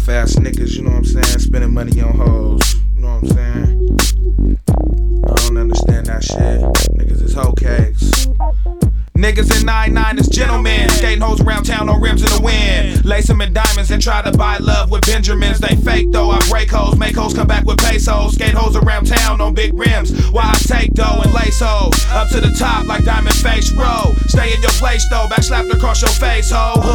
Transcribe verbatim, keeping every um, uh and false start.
Off ass niggas, you know what I'm saying? Spending money on hoes, you know what I'm saying? I don't understand that shit. Niggas is hoe cakes. Niggas in nine nine is gentlemen, skating hoes around town on rims in the wind. Lace them in diamonds and try to buy love with Benjamins. They fake though, I break hoes, make hoes come back with pesos. Skate hoes around town on big rims, while I take dough and lace hoes up to the top like Diamond Face Row. Stay in your place though, back slapped across your face, ho.